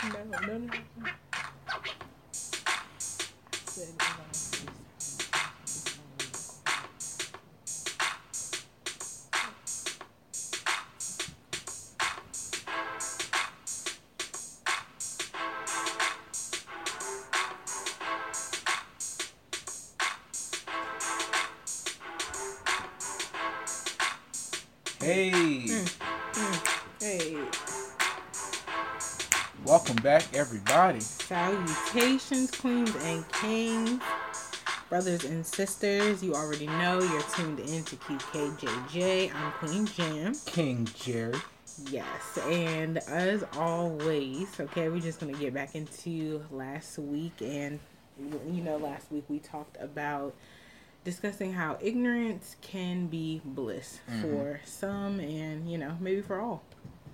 No. Hey, Hey, welcome back, everybody. salutations, queens and kings, brothers and sisters. You already know you're tuned in to QKJJ. I'm Queen Jam. King Jerry. Yes, and as always, okay, we're just gonna get back into last week, and last week we talked about discussing how ignorance can be bliss for some, and maybe for all.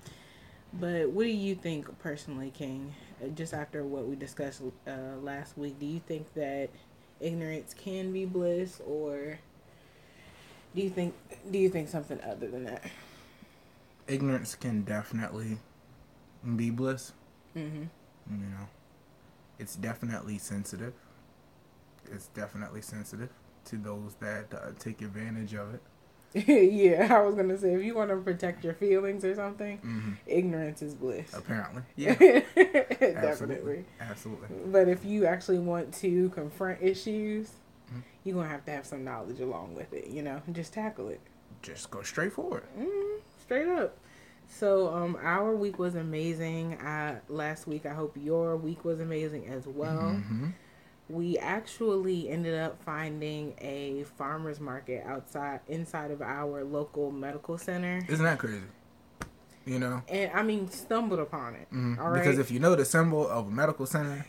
But what do you think personally, King? Just after what we discussed last week, do you think that ignorance can be bliss, or do you think something other than that? Ignorance can definitely be bliss. Mm-hmm. It's definitely sensitive. It's definitely sensitive to those that take advantage of it. Yeah, I was gonna say if you want to protect your feelings or something, ignorance is bliss. Apparently, yeah, Definitely. Absolutely. But if you actually want to confront issues, you're gonna have to have some knowledge along with it. Just tackle it. Just go straight forward. Straight up. So, our week was amazing. Last week, I hope your week was amazing as well. We actually ended up finding a farmer's market inside of our local medical center. Isn't that crazy? And I mean, stumbled upon it. All right. Because if you know the symbol of a medical center,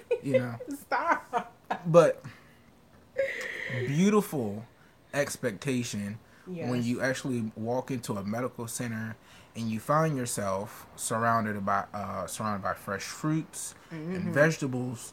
Stop. But beautiful expectation when Yes. you actually walk into a medical center and you find yourself surrounded by fresh fruits and vegetables,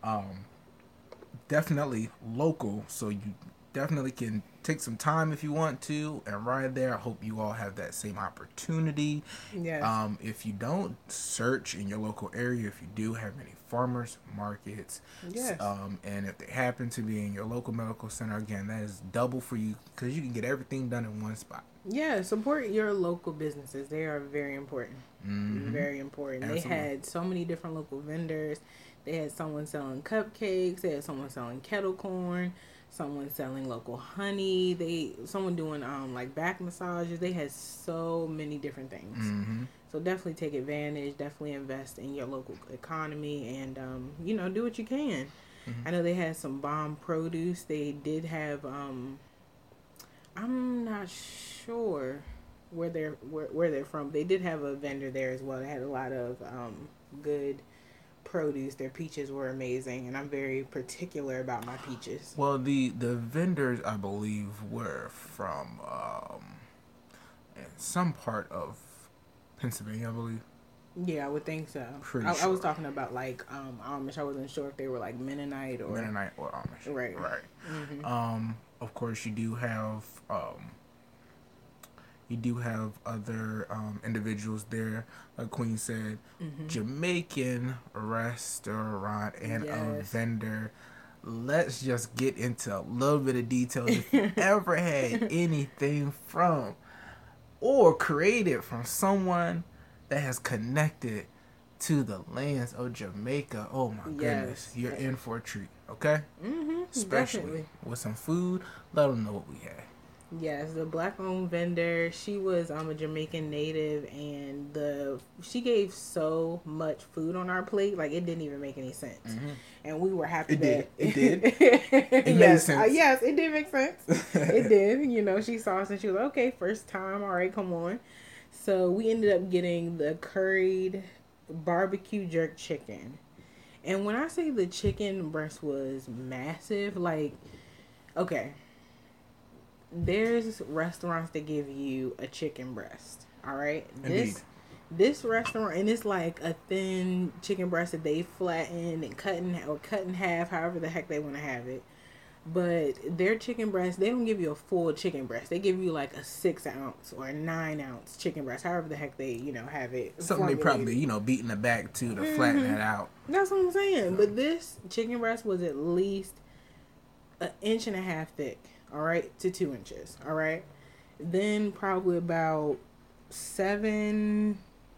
definitely local, so you definitely can take some time if you want to and ride there. I hope you all have that same opportunity. Yes. If you don't, search in your local area if you do have any farmers markets. Yes. And if they happen to be in your local medical center, again, that is double for you because you can get everything done in one spot. Yeah, support your local businesses. They are very important. Very important. Absolutely. They had so many different local vendors. They had someone selling cupcakes. They had someone selling kettle corn. Someone selling local honey. Someone doing like back massages. They had so many different things. So definitely take advantage. Definitely invest in your local economy, and do what you can. I know they had some bomb produce. They did have I'm not sure where they're from. They did have a vendor there as well. They had a lot of good produce. Their peaches were amazing, and I'm very particular about my peaches. Well, the vendors, I believe, were from some part of Pennsylvania, I believe. Yeah, I would think so. Pretty I was sure. talking about like Amish. I wasn't sure if they were like Mennonite or Amish. Right. Of course, you do have other individuals there, like Queen said, Jamaican restaurant and a Yes. vendor. Let's just get into a little bit of detail. If you ever had anything from or created from someone that has connected to the lands of Jamaica, oh my goodness, you're in for a treat, okay? Especially Definitely. with some food, let them know what we had. Yes, the black-owned vendor. She was a Jamaican native, and she gave so much food on our plate, like it didn't even make any sense. And we were happy It that did. It made sense. Yes, it did make sense. It did. She saw us and she was like, "Okay, first time. All right, come on." So we ended up getting the curried barbecue jerk chicken, and when I say the chicken breast was massive, like, okay. There's restaurants that give you a chicken breast. All right. Indeed. This restaurant, and it's like a thin chicken breast that they flatten and cut in half, however the heck they want to have it. But their chicken breast, they don't give you a full chicken breast. They give you like a 6 ounce or a 9 ounce chicken breast, however the heck they, have it. Something they probably, beating the back to flatten that out. That's what I'm saying. But this chicken breast was at least 1.5 inches thick, all right, to 2 inches, all right. Then probably about 8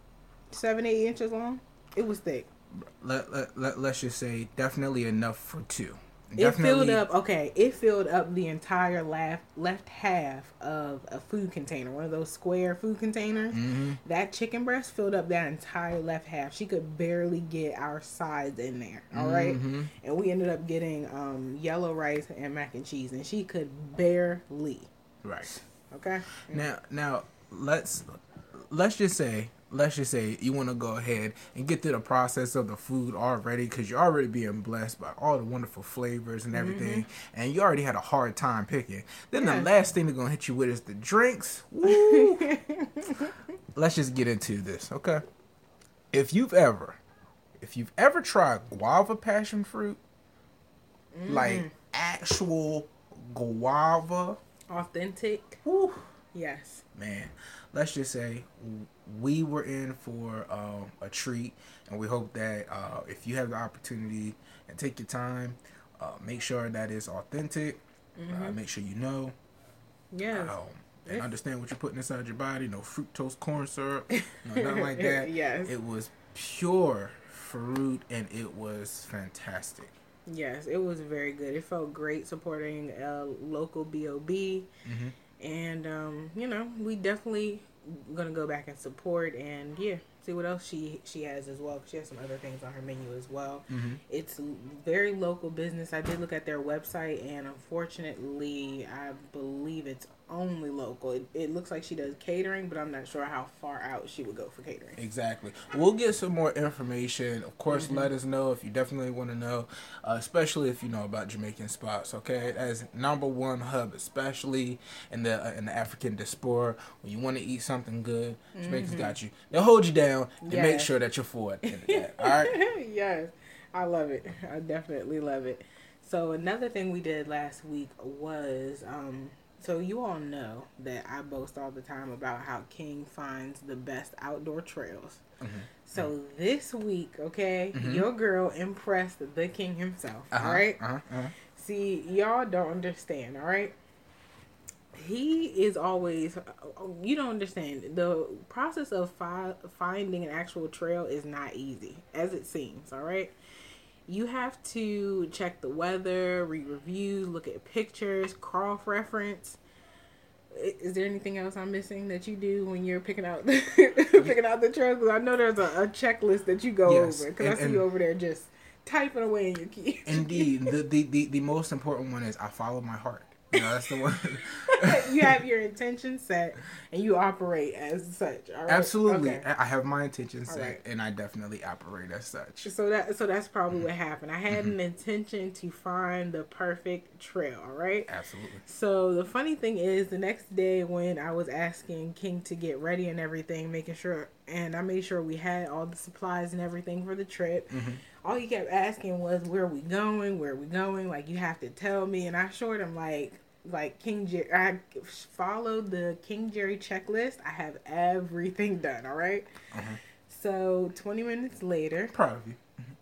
inches long. It was thick. Let's just say definitely enough for two. It filled up. Okay, it filled up the entire left half of a food container, one of those square food containers. Mm-hmm. That chicken breast filled up that entire left half. She could barely get our sides in there. All right, Mm-hmm. and we ended up getting yellow rice and mac and cheese, and she could barely. Right. Okay. Now let's just say you want to go ahead and get through the process of the food already, because you're already being blessed by all the wonderful flavors and everything, and you already had a hard time picking. Then the last thing they're going to hit you with is the drinks. Woo! Let's just get into this, okay? If you've ever tried guava passion fruit, like actual guava, authentic. whew, Yes. man, let's just say we were in for a treat, and we hope that if you have the opportunity and take your time, make sure that it's authentic. Make sure you know. Yes. And understand what you're putting inside your body. No fructose corn syrup, nothing like that. Yes. It was pure fruit, and it was fantastic. Yes, it was very good. It felt great supporting a local B.O.B. Mm-hmm. And, we definitely going to go back and support and, see what else she has as well. She has some other things on her menu as well. Mm-hmm. It's very local business. I did look at their website, and unfortunately, I believe it's only local. It looks like she does catering, but I'm not sure how far out she would go for catering. Exactly. We'll get some more information. Of course, let us know if you definitely want to know, especially if you know about Jamaican spots. Okay, as #1 hub, especially in the African diaspora. When you want to eat something good, Jamaicans got you. They'll hold you down and make sure that you're for it. All right. Yes, I love it. I definitely love it. So another thing we did last week was so you all know that I boast all the time about how King finds the best outdoor trails. Mm-hmm. So this week, okay, your girl impressed the King himself, all right? See, y'all don't understand, all right? He is always, you don't understand, the process of finding an actual trail is not easy, as it seems, all right? You have to check the weather, read reviews, look at pictures, cross-reference. Is there anything else I'm missing that you do when you're picking out picking out the trails? Because I know there's a checklist that you go over. Because I see you over there just typing away in your keys. Indeed, the most important one is I follow my heart. That's the one. You have your intention set, and you operate as such. All right? Absolutely, okay. I have my intention set, and I definitely operate as such. So that's probably what happened. I had an intention to find the perfect trail. All right. Absolutely. So the funny thing is, the next day when I was asking King to get ready and everything, making sure, and I made sure we had all the supplies and everything for the trip. All he kept asking was, "Where are we going? Where are we going? Like, you have to tell me." And I assured him, like King Jerry, I followed the King Jerry checklist. I have everything done. All right. So 20 minutes later, proud of you.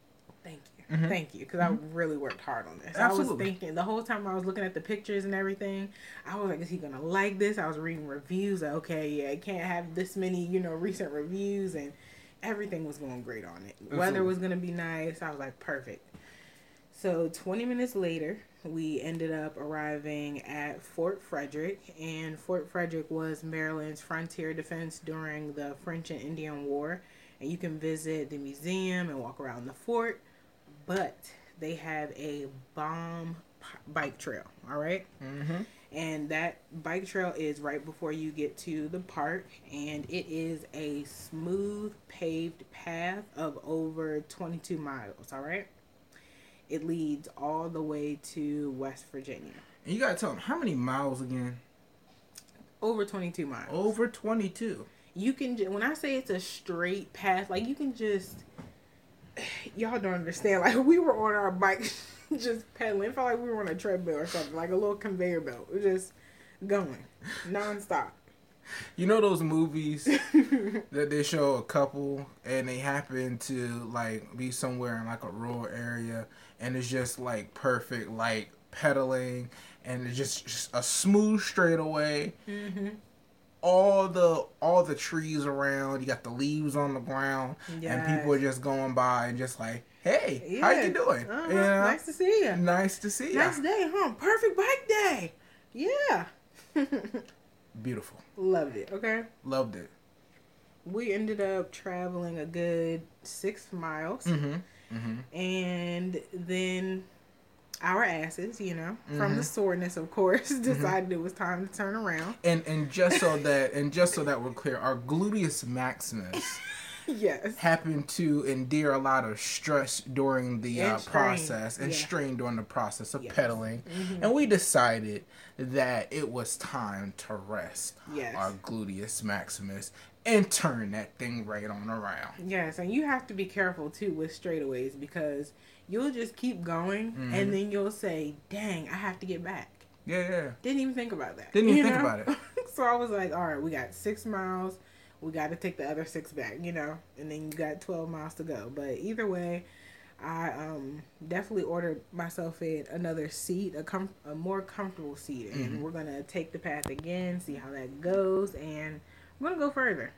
Thank you, because I really worked hard on this. Absolutely. I was thinking the whole time I was looking at the pictures and everything, I was like, is he gonna like this? I was reading reviews. Like, okay, yeah, it can't have this many, recent reviews, and everything was going great on it. The weather was gonna be nice. I was like, perfect. So 20 minutes later, we ended up arriving at Fort Frederick, and Fort Frederick was Maryland's frontier defense during the French and Indian War. And you can visit the museum and walk around the fort, but they have a bomb bike trail, all right? And that bike trail is right before you get to the park, and it is a smooth paved path of over 22 miles, all right? It leads all the way to West Virginia. And you gotta tell them, how many miles again? Over 22 miles. Over 22. You can, when I say it's a straight path, like you can just, y'all don't understand. Like we were on our bike just pedaling. It felt like we were on a treadmill or something, like a little conveyor belt. We're just going nonstop. You know those movies that they show a couple and they happen to like be somewhere in like a rural area and it's just like perfect like pedaling and it's just a smooth straightaway. Mm-hmm. All the trees around, you got the leaves on the ground, and people are just going by and just like, hey, how you doing? You know? Nice to see you. Nice to see you. Nice day, huh? Perfect bike day. Yeah. Beautiful. Loved it. Okay. Loved it. We ended up traveling a good 6 miles, and then our asses, you know, from the soreness, of course, decided it was time to turn around. And just so that we're clear, our gluteus maximus yes happened to endure a lot of stress during the process and strain during the process of pedaling, and we decided that it was time to rest our gluteus maximus and turn that thing right on around. Yes, and you have to be careful too with straightaways because you'll just keep going and then you'll say, dang, I have to get back. Yeah. Didn't even think about that. Didn't even think about it. So I was like, all right, we got 6 miles. We got to take the other 6 back, you know, and then you got 12 miles to go. But either way, I definitely ordered myself another seat, a more comfortable seat. And we're going to take the path again, see how that goes. And I'm going to go further.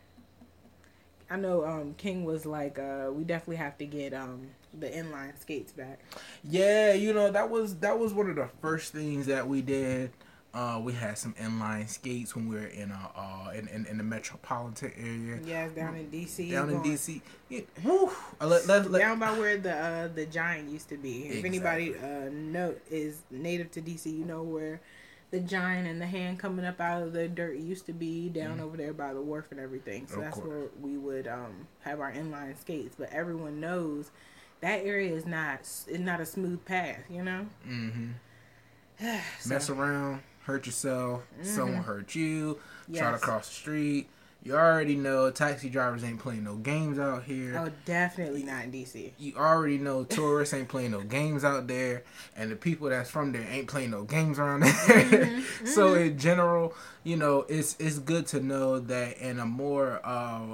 I know King was like, we definitely have to get the inline skates back. Yeah, you know, that was one of the first things that we did. We had some inline skates when we were in the metropolitan area. Yeah, down in DC. In DC. Yeah, down by where the Giant used to be. If anybody is native to DC, you know where the Giant and the hand coming up out of the dirt used to be down over there by the wharf and everything. So that's where we would have our inline skates. But everyone knows that area is not a smooth path, you know? Mess around, hurt yourself, someone hurt you, try to cross the street. You already know taxi drivers ain't playing no games out here. Oh, definitely not in DC. You already know tourists ain't playing no games out there, and the people that's from there ain't playing no games around there. So in general, you know, it's good to know that in a more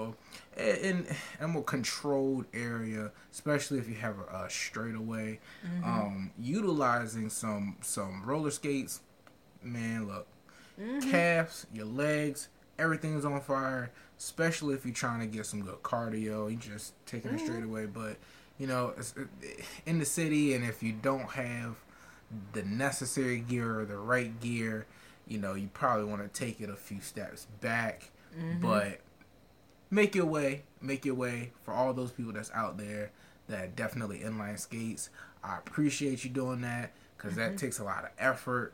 controlled area, especially if you have a straightaway, utilizing some roller skates. Man, look, calves, your legs, everything's on fire, especially if you're trying to get some good cardio. You just taking it straight away. But, you know, in the city, and if you don't have the necessary gear or the right gear, you know, you probably want to take it a few steps back. But make your way for all those people that's out there that definitely inline skates. I appreciate you doing that because that takes a lot of effort.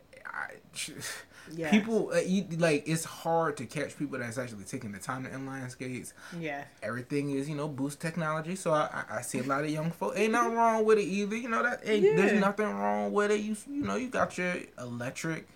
People it's hard to catch people that's actually taking the time to inline skates. Yeah, everything is, you know, boost technology, so I see a lot of young folks. Ain't nothing wrong with it either, you know, that there's nothing wrong with it. You know, you got your electric,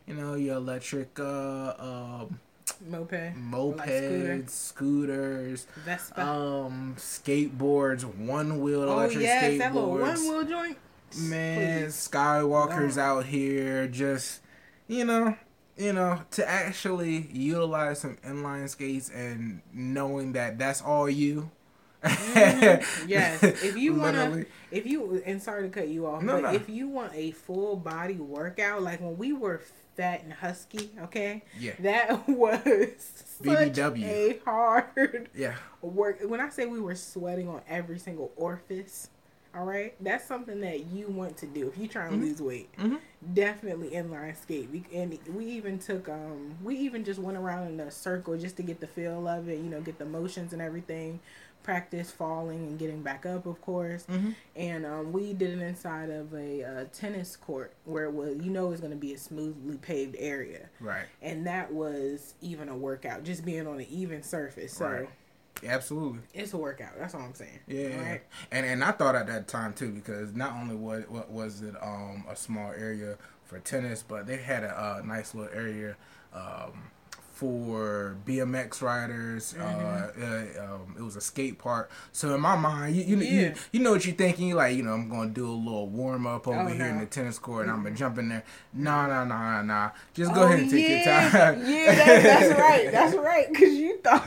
mopeds, scooters, Vespa, skateboards, one-wheel electric skateboards. That little one-wheel joint. Man, Skywalkers out here, just you know, to actually utilize some inline skates and knowing that that's all you. Yes, if you and sorry to cut you off, if you want a full body workout, like when we were fat and husky, that was such a hard work. When I say we were sweating on every single orifice, all right, that's something that you want to do if you try and lose weight. Definitely inline skate. And we even took we even just went around in a circle just to get the feel of it, you know, get the motions and everything. Practice falling and getting back up, of course. And we did it inside of a tennis court where it was, you know, it's going to be a smoothly paved area. Right. And that was even a workout, just being on an even surface. So. Right. Absolutely, it's a workout. That's all I'm saying. Yeah, right? And I thought at that time too, because not only was it a small area for tennis, but they had a nice little area for BMX riders. It was a skate park. So in my mind, you know what you're thinking. You're like, I'm gonna do a little warm up over here in the tennis court, and I'm gonna jump in there. Nah. Just go ahead and take your time. Yeah, that's right. That's right. Because you thought.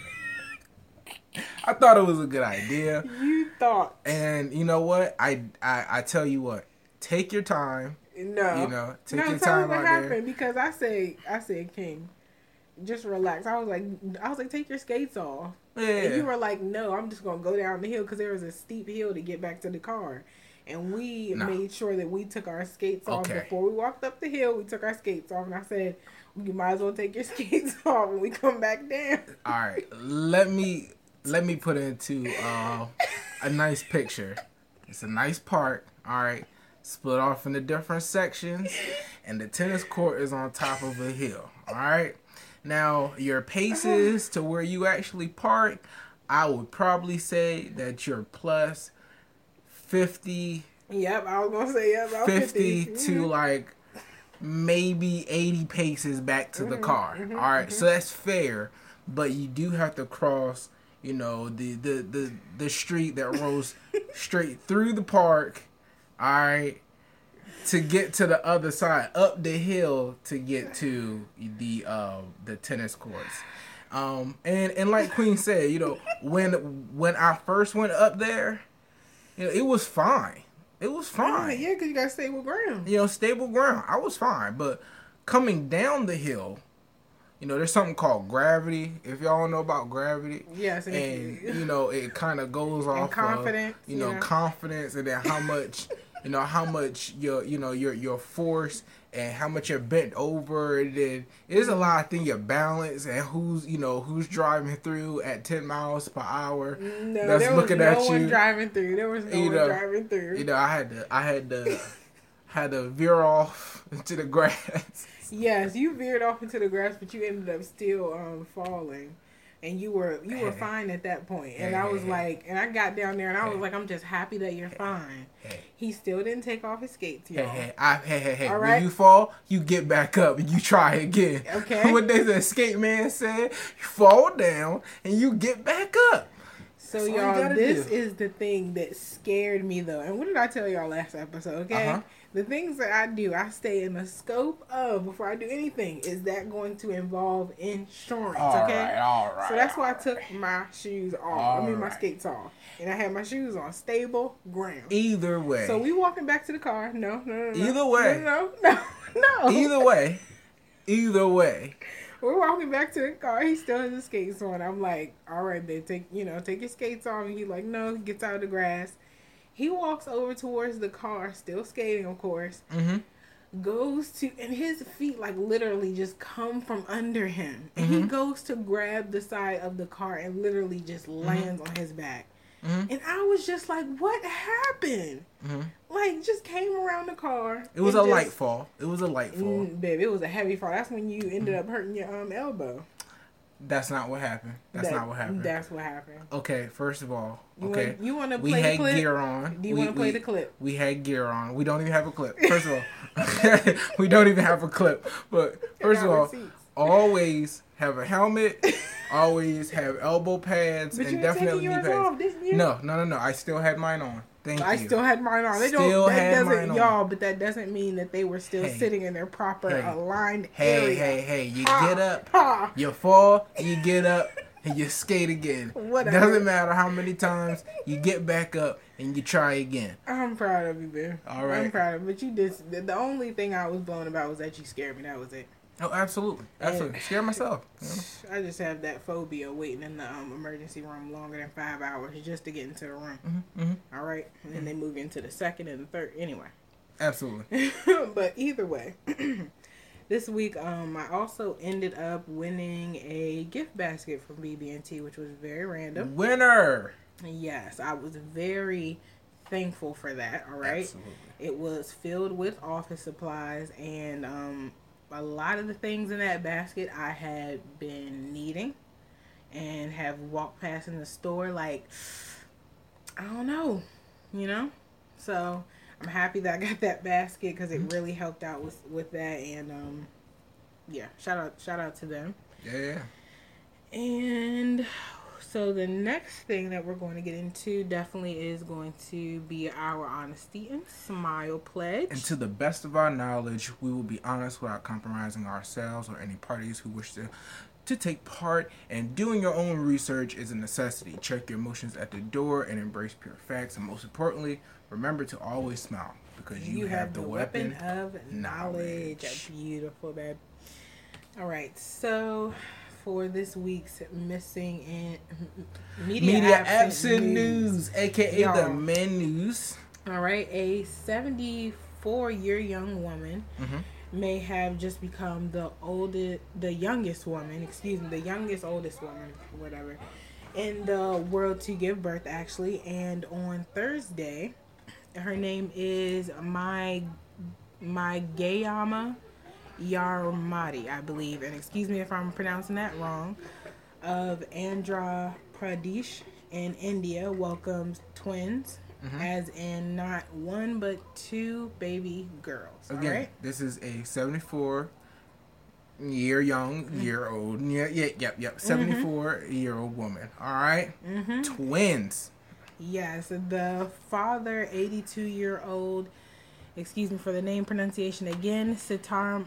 I thought it was a good idea. You thought. And you know what? I tell you what. Take your time. No. Take your tell time me what out happened there. because I said, King, just relax. I was like, take your skates off. Yeah. And you were like, no, I'm just gonna go down the hill because there was a steep hill to get back to the car. And we made sure that we took our skates off before we walked up the hill. We took our skates off, and I said, you might as well take your skates off when we come back down. All right, let me put it into a nice picture. It's a nice park. All right, split off into different sections, and the tennis court is on top of a hill. All right. Now, your paces to where you actually park, I would probably say that you're plus 50. Yep, I was going to say, about 50 to like maybe 80 paces back to the car. All right, so that's fair, but you do have to cross, the street that rolls straight through the park, all right, to get to the other side, up the hill to get to the tennis courts. And like Queen said, when I first went up there, it was fine. It was fine. Yeah, because you got stable ground. Stable ground. I was fine. But coming down the hill, there's something called gravity. If y'all know about gravity. Yes. And, it kind of goes off confidence. Confidence, and then how much, how much your force and how much you're bent over. And then there's a lot of things, your balance and who's driving through at 10 miles per hour. No, that's there was looking no at one you. driving through. There was no one driving through. I had to veer off into the grass. Yes, you veered off into the grass, but you ended up still falling. And you were fine at that point. And I was like, and I got down there and I was like, I'm just happy that you're fine. He still didn't take off his skates, y'all. Hey. All right? When you fall, you get back up and you try again. Okay. What the skate man said, you fall down and you get back up. So y'all, this is the thing that scared me though. And what did I tell y'all last episode? Okay. The things that I do, I stay in the scope of before I do anything. Is that going to involve insurance? Okay. All right. So that's why I took my shoes off. My skates off, and I had my shoes on stable ground. Either way. So we walking back to the car. No. Either way. No. Either way. We're walking back to the car. He still has his skates on. I'm like, all right, babe, take your skates off. And he's like, no. He gets out of the grass. He walks over towards the car, still skating, of course. Goes to, and his feet like literally just come from under him. And he goes to grab the side of the car and literally just lands on his back. And I was just like, what happened? Like, just came around the car. It was a light fall. Babe, it was a heavy fall. That's when you ended up hurting your elbow. That's not what happened. That's That's what happened. Okay, first of all, you want to play we had the clip? gear on. Do you want to play the clip? We had gear on. We don't even have a clip. First of all, we don't even have a clip. But first of all, always have a helmet. Always have elbow pads, but and you definitely knee pads. Off, didn't you? No. I still had mine on. I still had mine on. But that doesn't mean that they were still sitting in their proper aligned area. Hey, you get up, you fall, you get up, and you skate again. Whatever. Doesn't matter how many times you get back up and you try again. I'm proud of you, man. All right. I'm proud of you. But you did. The only thing I was blown about was that you scared me. That was it. Oh, absolutely. Scare myself. I just have that phobia waiting in the emergency room longer than 5 hours just to get into the room. All right? And then they move into the second and the third. Anyway. Absolutely. But either way, this week I also ended up winning a gift basket from BB&T, which was very random. Winner! Yes, I was very thankful for that. All right? Absolutely. It was filled with office supplies and a lot of the things in that basket I had been needing and have walked past in the store like, I don't know, So I'm happy that I got that basket because it really helped out with that. And shout out to them. Yeah. And so the next thing that we're going to get into definitely is going to be our honesty and smile pledge. And to the best of our knowledge, we will be honest without compromising ourselves or any parties who wish to take part. And doing your own research is a necessity. Check your emotions at the door and embrace pure facts. And most importantly, remember to always smile because you have the weapon of knowledge. Beautiful, babe. All right, so for this week's missing in media absent news, aka y'all, the men news. All right, a 74-year young woman may have just become the youngest oldest woman, whatever, in the world to give birth, actually. And on Thursday, her name is Gayama Yarmati, I believe, and excuse me if I'm pronouncing that wrong, of Andhra Pradesh in India, welcomes twins, as in not one but two baby girls. Again, right? This is a 74-year-old 74-year-old woman. All right? Twins. Yes, the father, 82-year-old, excuse me for the name pronunciation again, Sitarama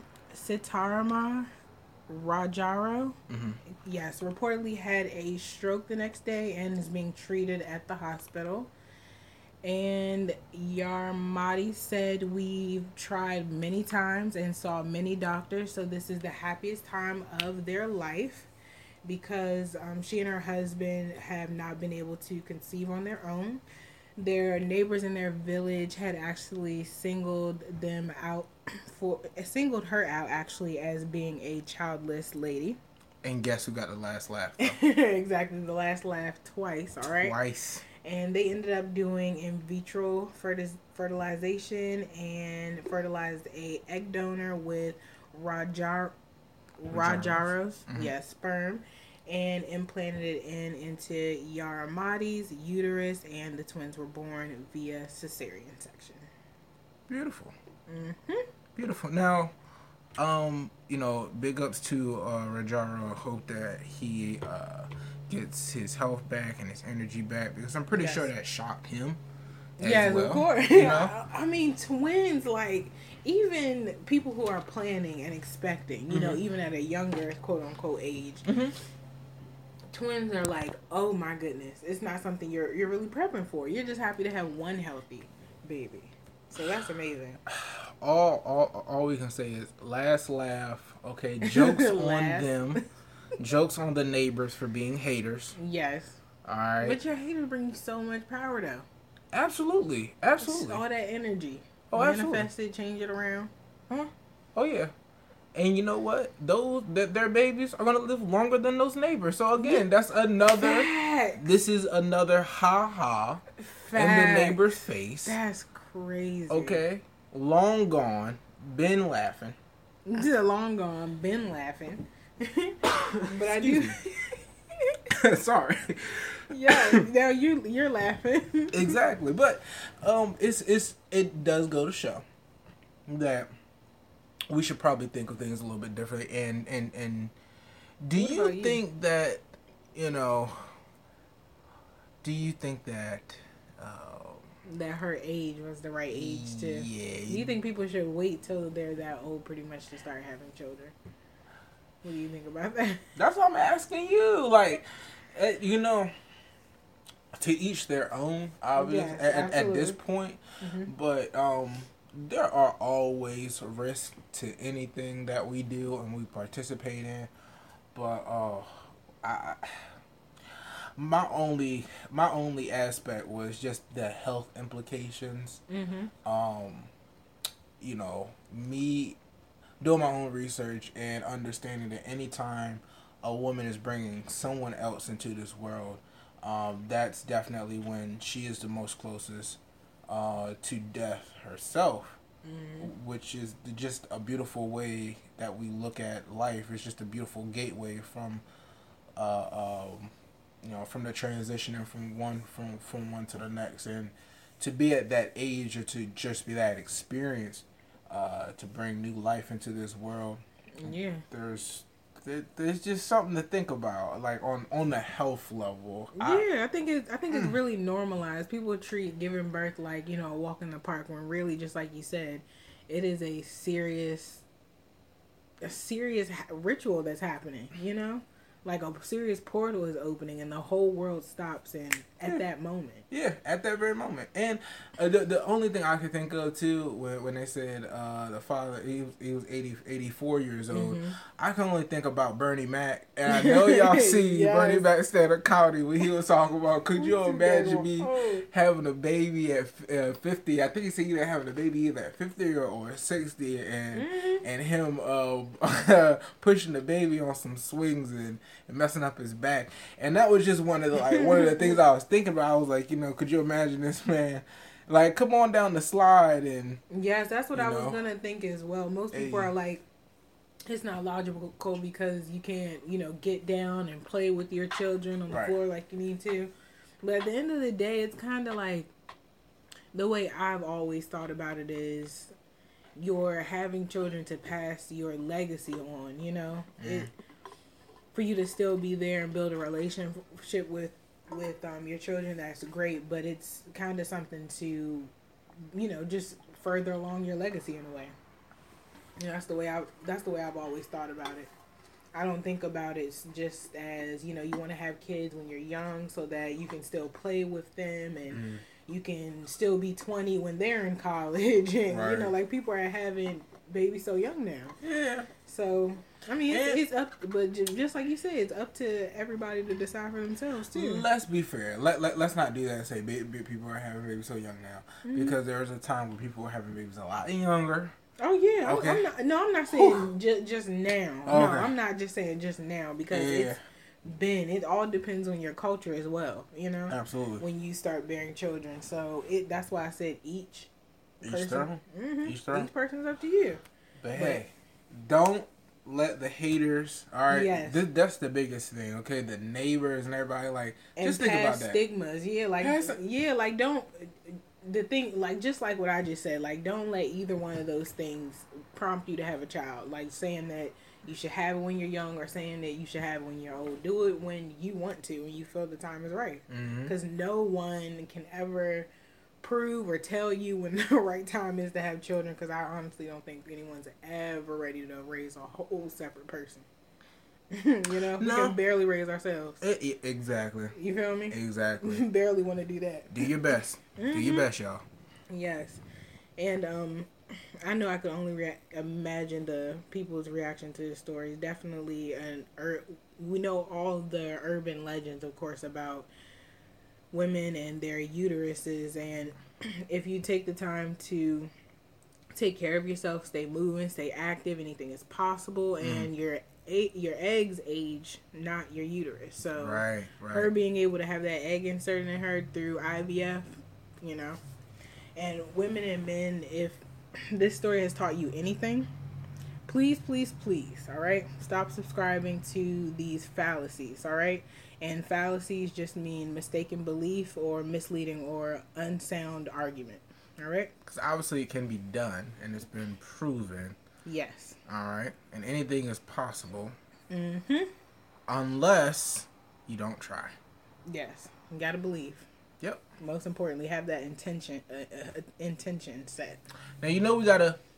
Rajaro. Yes, reportedly had a stroke the next day and is being treated at the hospital. And Yarmati said, we've tried many times and saw many doctors, so this is the happiest time of their life because she and her husband have not been able to conceive on their own. Their neighbors in their village had actually singled her out actually as being a childless lady. And guess who got the last laugh? Exactly, the last laugh twice. All right. Twice. And they ended up doing in vitro fertilization and fertilized a egg donor with Rajaro's sperm, and implanted it into Yarmati's uterus, and the twins were born via cesarean section. Beautiful. Beautiful. Now, big ups to Rajaro. Hope that he gets his health back and his energy back, because I'm pretty sure that shocked him. Yes, well, of course. I mean, twins, like, even people who are planning and expecting, even at a younger, quote unquote, age, twins are like, oh my goodness, it's not something you're really prepping for. You're just happy to have one healthy baby. So that's amazing. All we can say is last laugh. Okay, jokes on them. Jokes on the neighbors for being haters. Yes. All right. But your haters bring you so much power, though. Absolutely. It's all that energy. Oh, manifest it, change it around. Huh? Oh yeah. And you know what? Their babies are gonna live longer than those neighbors. So again, that's another. Facts. This is another ha in the neighbor's face. That's crazy. Okay, long gone, been laughing. Long gone, been laughing. But I do. Sorry. Yeah, now you're laughing. Exactly, but it does go to show that we should probably think of things a little bit differently. And do you think that Do you think that that her age was the right age to? Yeah. Do you think people should wait till they're that old, pretty much, to start having children? What do you think about that? That's what I'm asking you. Like, to each their own, obviously, yes, at this point. But there are always risks to anything that we do and we participate in. But my only aspect was just the health implications. Me doing my own research and understanding that anytime a woman is bringing someone else into this world, that's definitely when she is the most closest to death herself, which is just a beautiful way that we look at life. It's just a beautiful gateway from from the transition and from one to the next, and to be at that age or to just be that experience to bring new life into this world. Yeah, there's There's just something to think about, like on the health level. Yeah, I think it's really normalized. People treat giving birth like, a walk in the park, when really, just like you said, it is a serious ritual that's happening. Like a serious portal is opening, and the whole world stops at that moment. Yeah, at that very moment. And the only thing I could think of too, when they said the father, he was 84 years old, I can only think about Bernie Mac. And I know y'all see Yes. Bernie Mac stand up comedy when he was talking about, could you imagine me having a baby at 50? I think he said either having a baby either at 50 or 60, and him pushing the baby on some swings and messing up his back. And that was just one of the things I was thinking about. I was like, could you imagine this man, like, come on down the slide? And yes, that's what I was gonna think as well. Most people are like, it's not logical because you can't, get down and play with your children on the floor like you need to. But at the end of the day, it's kind of like, the way I've always thought about it is, you're having children to pass your legacy on, for you to still be there and build a relationship with your children. That's great, but it's kind of something to, just further along your legacy in a way. That's the way I've always thought about it. I don't think about it just as, you want to have kids when you're young so that you can still play with them, and you can still be 20 when they're in college, and like, people are having babies so young now. Yeah. So I mean, it's up, but just like you said, it's up to everybody to decide for themselves too. Let's be fair. Let's not do that and say people are having babies so young now, because there was a time when people were having babies a lot younger. Oh yeah. Okay. I'm not saying just now. Okay. No, I'm not just saying just now, because it all depends on your culture as well. Absolutely. When you start bearing children, so that's why I said each person. Each person's up to you. But hey, don't let the haters. All right, yes. That's the biggest thing. Okay, the neighbors and everybody, like, just think about that. Stigmas, like don't. The thing, like, just like what I just said, like, don't let either one of those things prompt you to have a child. Like, saying that you should have it when you're young, or saying that you should have it when you're old. Do it when you want to, when you feel the time is right. Because no one can ever prove or tell you when the right time is to have children, because I honestly don't think anyone's ever ready to raise a whole separate person. We can barely raise ourselves. Exactly. You feel me? Exactly. We barely want to do that. Do your best. Do your best, y'all. Yes. And I know I could only imagine the people's reaction to this story. It's definitely we know all the urban legends, of course, about women and their uteruses, and if you take the time to take care of yourself, stay moving, stay active, anything is possible, and your eggs age, not your uterus. So right. her being able to have that egg inserted in her through IVF, and women and men, if this story has taught you anything, please, all right, stop subscribing to these fallacies, all right? And fallacies just mean mistaken belief or misleading or unsound argument. All right? Because obviously it can be done, and it's been proven. Yes. All right? And anything is possible. Unless you don't try. Yes. You got to believe. Yep. Most importantly, have that intention set. Now, we got to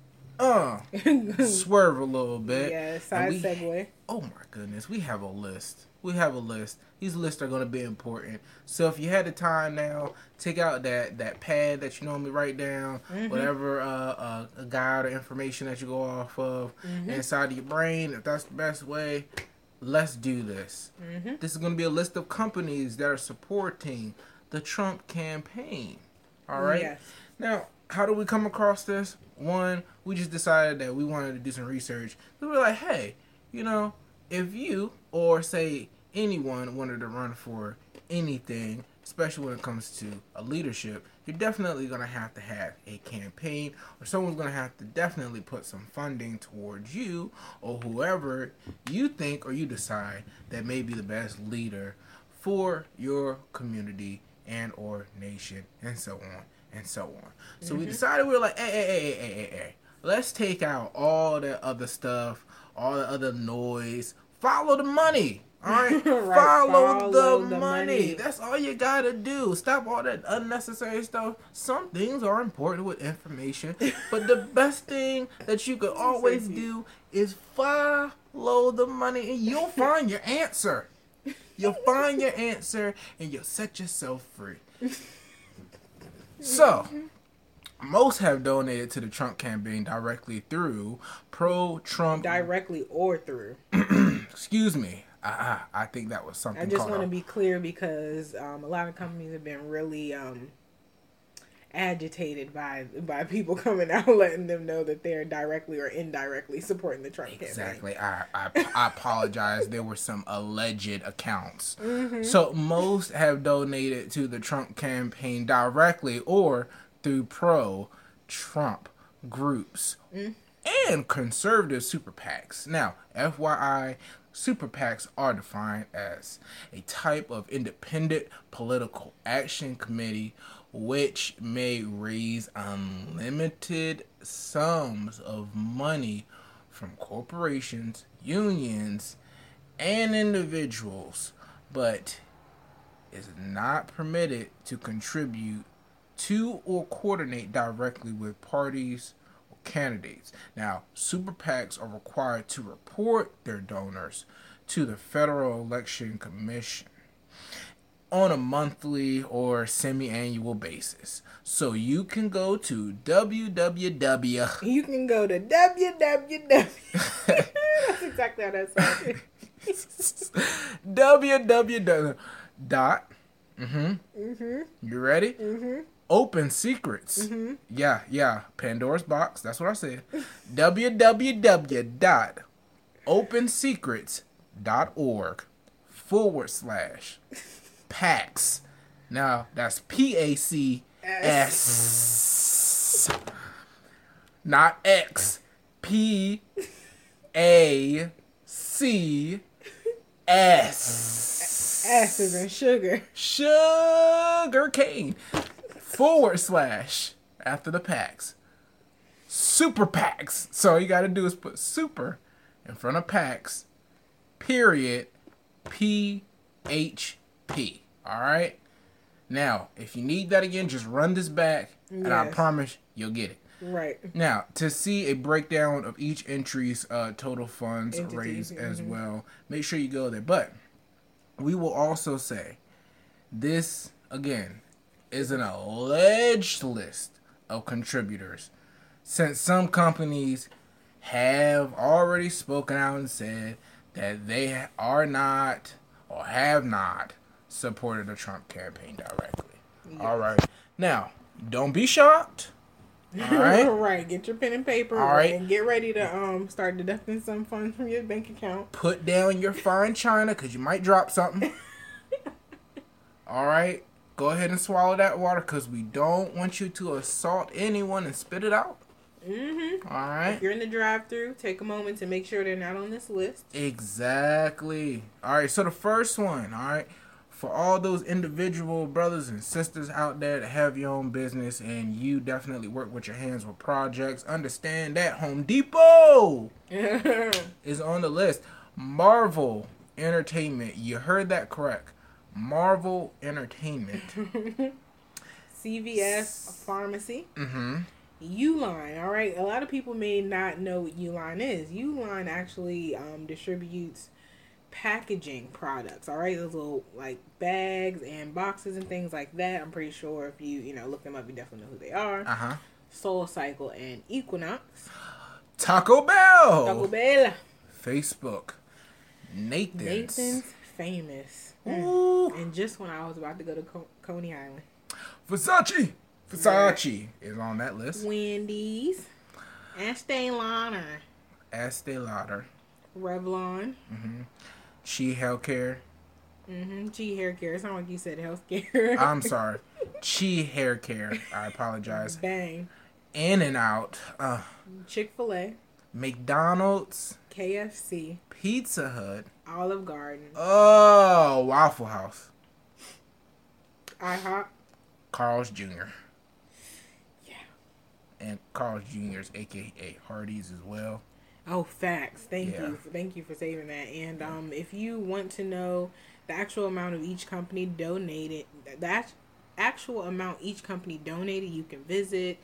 swerve a little bit. Yeah, side segue. Oh, my goodness. We have a list. These lists are going to be important. So if you had the time now, take out that pad that you normally write down, whatever a guide or information that you go off of inside of your brain. If that's the best way, let's do this. This is going to be a list of companies that are supporting the Trump campaign. All right? Yes. Now, how do we come across this? One, we just decided that we wanted to do some research. We were like, hey, if you, or say anyone, wanted to run for anything, especially when it comes to a leadership, you're definitely going to have a campaign, or someone's going to have to definitely put some funding towards you or whoever you think or you decide that may be the best leader for your community and or nation, and so on and so on. So we decided, we were like, hey, let's take out all that other stuff, all the other noise. Follow the money. All right, Right, follow the the money. money. That's all you gotta do. Stop all that unnecessary stuff. Some things are important with information, but the best thing that you could always do is follow the money, and you'll find your answer. You'll find your answer, and you'll set yourself free. So, most have donated to the Trump campaign directly through pro-Trump. Directly or through. Excuse me. I think that was something. I just want to be clear because a lot of companies have been really agitated by people coming out letting them know that they're directly or indirectly supporting the Trump campaign. Exactly. I apologize. There were some alleged accounts. Mm-hmm. So most have donated to the Trump campaign directly or through pro-Trump groups and conservative super PACs. Now, FYI, super PACs are defined as a type of independent political action committee which may raise unlimited sums of money from corporations, unions, and individuals, but is not permitted to contribute to or coordinate directly with parties or candidates. Now, super PACs are required to report their donors to the Federal Election Commission on a monthly or semi-annual basis. So you can go to www. You can go to www. That's exactly how that sounded. www. You ready? Open Secrets. Yeah. Pandora's box. That's what I said. www.opensecrets.org/PACs. Now, that's PACS. Not X. PACS. S is in sugar. Sugar cane. / after the PACs. Super PACs. So all you got to do is put super in front of PACs. Period. PHP. All right? Now, if you need that again, just run this back, and I promise you'll get it. Right. Now, to see a breakdown of each entry's total funds raised as well, make sure you go there. But we will also say this, again, is an alleged list of contributors, since some companies have already spoken out and said that they are not or have not supported the Trump campaign directly. Yes. All right. Now, don't be shocked. All right. Right. Get your pen and paper. All right. And get ready to start deducting some funds from your bank account. Put down your fine china because you might drop something. All right. Go ahead and swallow that water because we don't want you to assault anyone and spit it out. Mm-hmm. All right. If you're in the drive-thru, take a moment to make sure they're not on this list. Exactly. All right. So the first one, all right, for all those individual brothers and sisters out there that have your own business and you definitely work with your hands with projects, understand that Home Depot is on the list. Marvel Entertainment. You heard that correct. Marvel Entertainment. CVS Pharmacy. Uline. All right. A lot of people may not know what Uline is. Uline actually distributes packaging products. All right. Those little like bags and boxes and things like that. I'm pretty sure if you look them up, you definitely know who they are. Soul Cycle and Equinox. Taco Bell. Taco Bell. Facebook. Nathan's Famous. And just when I was about to go to Coney Island. Versace is on that list. Wendy's. Estee Lauder. Revlon. Chi Healthcare. Chi Hair Care. It's not like you said healthcare. I'm sorry. Chi Hair Care. I apologize. Bang. In-N-Out. Chick-fil-A. McDonald's. KFC. Pizza Hut. Olive Garden. Oh, Waffle House. IHOP. Carl's Jr. Yeah. and Carl's Jr.'s, aka Hardee's, as well. Oh, facts. Thank Yeah. you. Thank you for saving that. And if you want to know the actual amount of each company donated, actual amount each company donated, you can visit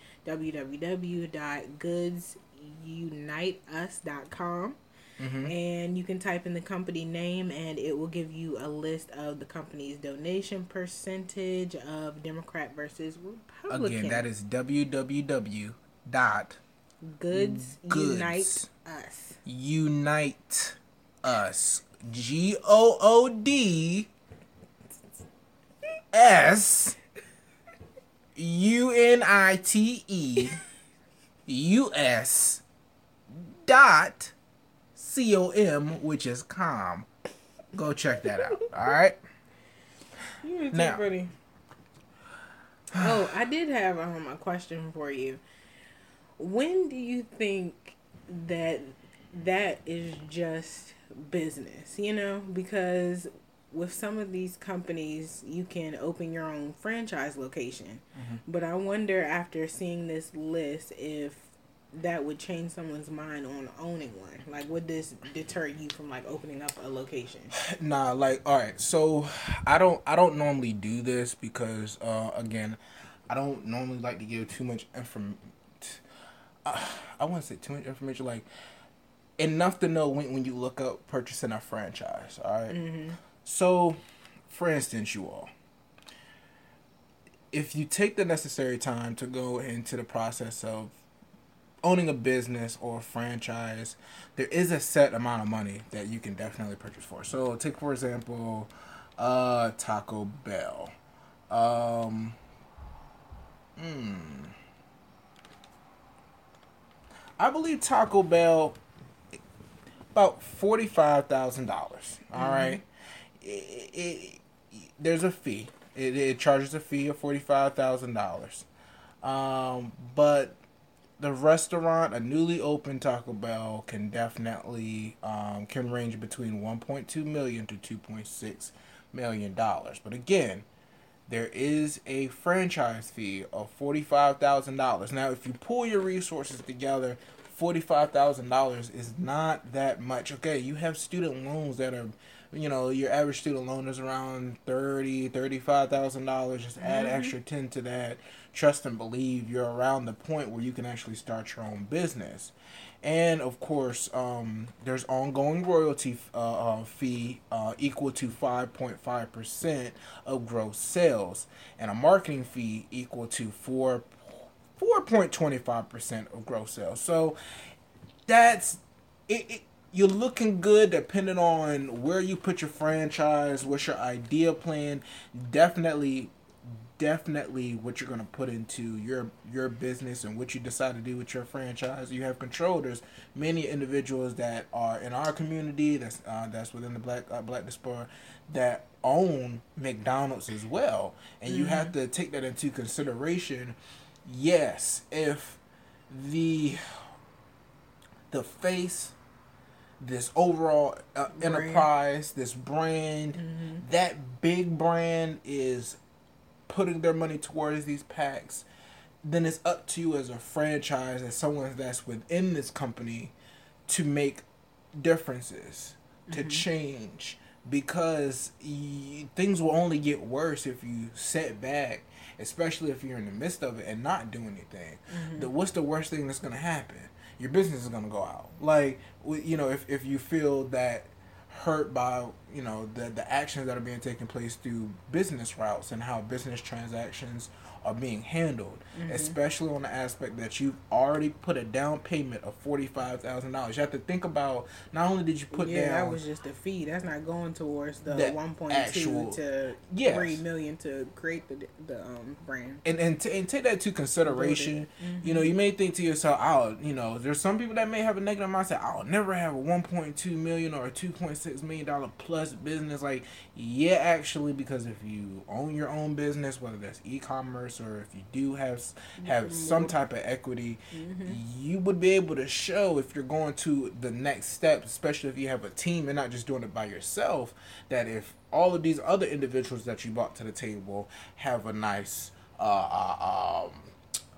www.goodsuniteus.com. And you can type in the company name and it will give you a list of the company's donation percentage of Democrat versus Republican. Again, that is www. Goods Unite Us. Unite Us. GOODsuniteus.com, which is com. Go check that out. All right. You're too funny. Oh, I did have a question for you. When do you think that is just business? You know, because with some of these companies, you can open your own franchise location. But I wonder, after seeing this list, if that would change someone's mind on owning one. Like, would this deter you from like opening up a location? Nah, like, all right. So I don't normally do this because again, I don't normally like to give too much information. I wouldn't say too much information, like enough to know when you look up purchasing a franchise. All right. So, for instance, you all, if you take the necessary time to go into the process of owning a business or a franchise, there is a set amount of money that you can definitely purchase for. So, take for example, Taco Bell. I believe Taco Bell about $45,000. All right, there's a fee. It charges a fee of $45,000. But the restaurant, a newly opened Taco Bell, can definitely can range between $1.2 million to $2.6 million. But again, there is a franchise fee of $45,000. Now, if you pull your resources together, $45,000 is not that much. Okay, you have student loans that are, your average student loan is around $35,000. Just add extra 10 to that. Trust and believe you're around the point where you can actually start your own business. And of course, there's ongoing royalty fee equal to 5.5% of gross sales, and a marketing fee equal to 4.25% of gross sales. So that's it. You're looking good depending on where you put your franchise, what's your idea plan. Definitely what you're going to put into your business and what you decide to do with your franchise. You have control. There's many individuals that are in our community that's within the black diaspora that own McDonald's as well, and you have to take that into consideration. Yes, if the face, this overall enterprise, this brand, that big brand is putting their money towards these packs, then it's up to you as a franchise, as someone that's within this company, to make differences, to change, because things will only get worse if you sit back, especially if you're in the midst of it and not do anything. What's the worst thing that's going to happen? Your business is going to go out. Like, if you feel that hurt by the actions that are being taken place through business routes and how business transactions are being handled, especially on the aspect that you've already put a down payment of $45,000. You have to think about, not only did you put down, that was just a fee. That's not going towards the 1.2 to 3 million to create the brand. And take that to consideration. You may think to yourself, there's some people that may have a negative mindset. I'll never have a 1.2 million or a $2.6 million plus business. Like, yeah, actually, because if you own your own business, whether that's e-commerce or if you do have some type of equity, you would be able to show, if you're going to the next step, especially if you have a team and not just doing it by yourself, that if all of these other individuals that you brought to the table have a nice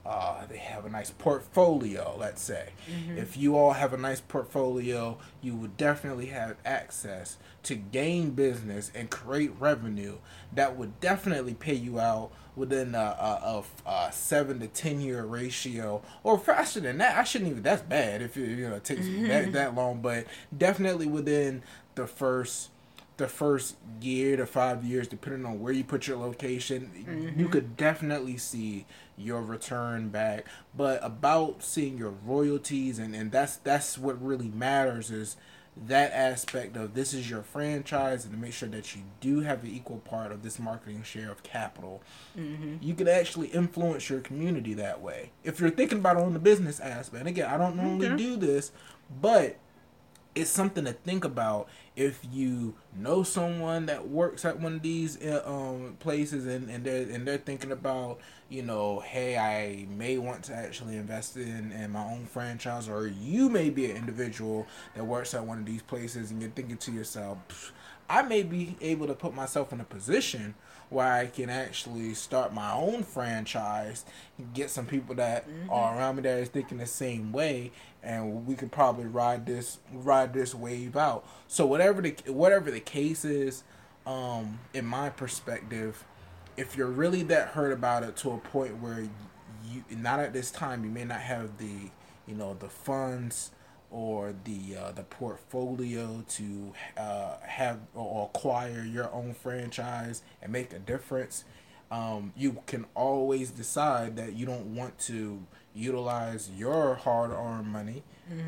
they have a nice portfolio, let's say. If you all have a nice portfolio, you would definitely have access to gain business and create revenue that would definitely pay you out within a 7 to 10 year ratio, or faster than that. I shouldn't even. That's bad if it takes that long, but definitely within the first year to 5 years, depending on where you put your location, you could definitely see your return back. But about seeing your royalties, and that's what really matters, is that aspect of this is your franchise, and to make sure that you do have an equal part of this marketing share of capital. You can actually influence your community that way. If you're thinking about it on the business aspect, and again, I don't normally do this, but it's something to think about if you know someone that works at one of these places, and they're thinking about, hey, I may want to actually invest in my own franchise, or you may be an individual that works at one of these places and you're thinking to yourself, I may be able to put myself in a position where I can actually start my own franchise, get some people that are around me that is thinking the same way, and we could probably ride this wave out. So whatever the case is, in my perspective, if you're really that hurt about it to a point where you not at this time, you may not have the funds or the portfolio to have or acquire your own franchise and make a difference, you can always decide that you don't want to utilize your hard-earned money,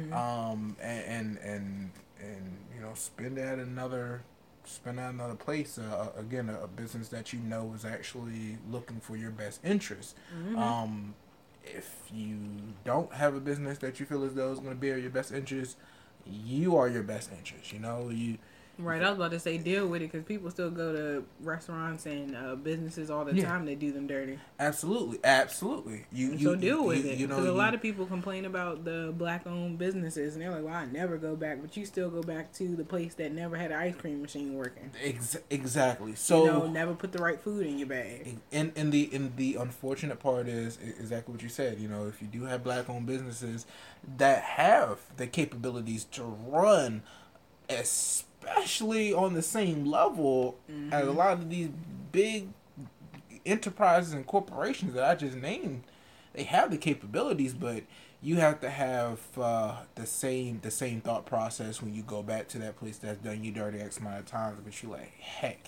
and spend at another place. Again, a business that you know is actually looking for your best interest. If you don't have a business that you feel as though is going to be your best interest, you are your best interest. Right, I was about to say deal with it, because people still go to restaurants and businesses all the time that do them dirty. Absolutely. So deal with it. Because a lot of people complain about the black-owned businesses, and they're like, "Well, I never go back," but you still go back to the place that never had an ice cream machine working. Exactly. So never put the right food in your bag. And the unfortunate part is exactly what you said. If you do have black-owned businesses that have the capabilities to run, especially on the same level as a lot of these big enterprises and corporations that I just named, they have the capabilities, but you have to have the same thought process when you go back to that place that's done you dirty X amount of times. But you like, heck,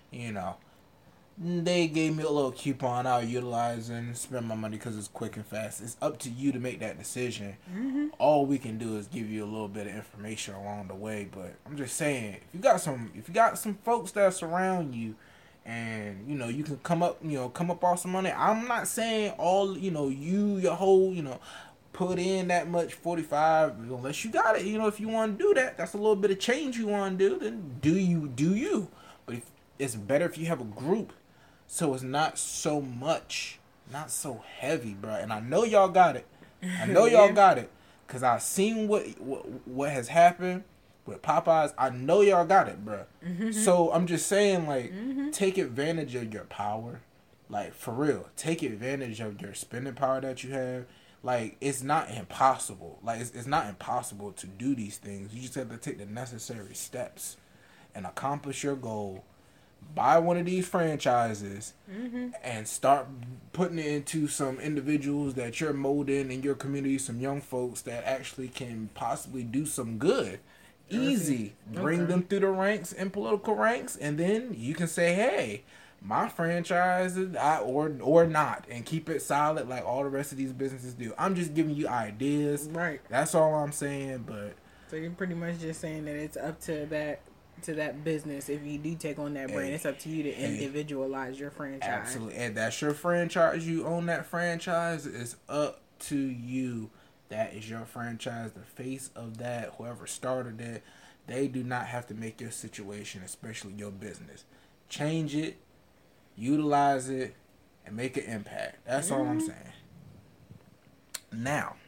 they gave me a little coupon, I'll utilize and spend my money because it's quick and fast. It's up to you to make that decision. All we can do is give you a little bit of information along the way. But I'm just saying, if you got some folks that surround you, and you can come up off some money. I'm not saying all your whole put in that much 45 unless you got it. If you want to do that, that's a little bit of change you want to do. Then do you. But it's better if you have a group, so it's not so heavy, bro. And I know y'all got it. Y'all got it, cause I've seen what has happened with Popeyes. I know y'all got it, bro. So I'm just saying, like, take advantage of your power, like, for real. Take advantage of your spending power that you have. Like, it's not impossible. Like, it's not impossible to do these things. You just have to take the necessary steps and accomplish your goal. Buy one of these franchises and start putting it into some individuals that you're molding in your community, some young folks that actually can possibly do some good. Easy. Bring them through the ranks and political ranks, and then you can say, hey, my franchise is or not, and keep it solid like all the rest of these businesses do. I'm just giving you ideas. Right. That's all I'm saying. But so you're pretty much just saying that it's up to that business. If you do take on that brand, it's up to you to individualize your franchise. Absolutely. And that's your franchise. You own that franchise. It's up to you. That is your franchise, the face of that. Whoever started it, they do not have to make your situation, especially your business, change it, utilize it, and make an impact. That's all I'm saying. Now,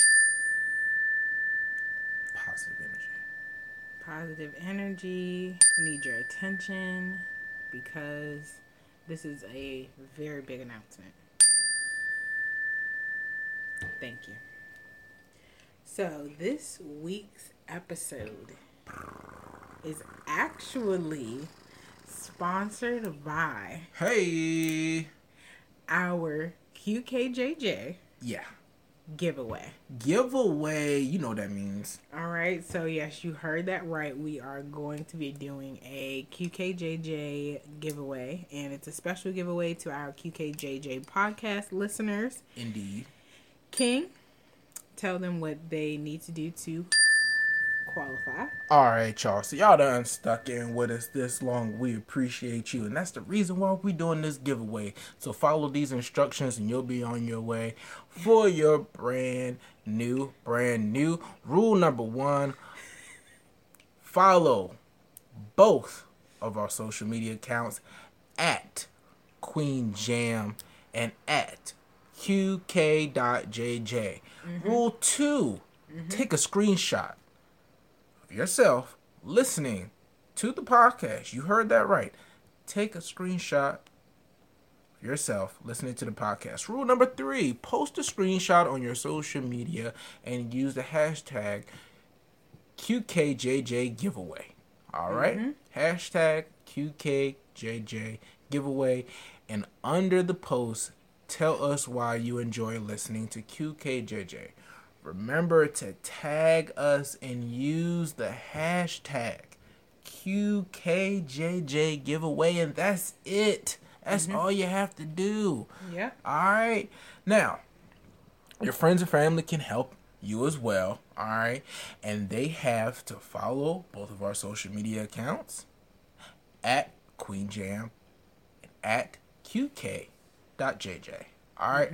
positive energy. We need your attention, because this is a very big announcement. Thank you. So this week's episode is actually sponsored by Hey. our QKJJ Yeah. giveaway. Giveaway. You know what that means. All right, so yes, you heard that right. We are going to be doing a QKJJ giveaway, and it's a special giveaway to our QKJJ podcast listeners. Indeed. King, tell them what they need to do to qualify. All right, y'all. So y'all done stuck in with us this long. We appreciate you. And that's the reason why we're doing this giveaway. So follow these instructions and you'll be on your way for your brand new. Rule number 1, follow both of our social media accounts at Queen Jam and at QK.JJ. Rule 2, take a screenshot yourself listening to the podcast. You heard that right. Take a screenshot of yourself listening to the podcast. Rule number 3, post a screenshot on your social media and use the hashtag QKJJ giveaway. All right? Hashtag QKJJ giveaway. And under the post, tell us why you enjoy listening to QKJJ. Remember to tag us and use the hashtag QKJJ giveaway, and that's it. That's all you have to do. Yeah. All right. Now, your friends and family can help you as well. All right. And they have to follow both of our social media accounts at Queen Jam and at QK.JJ. All right.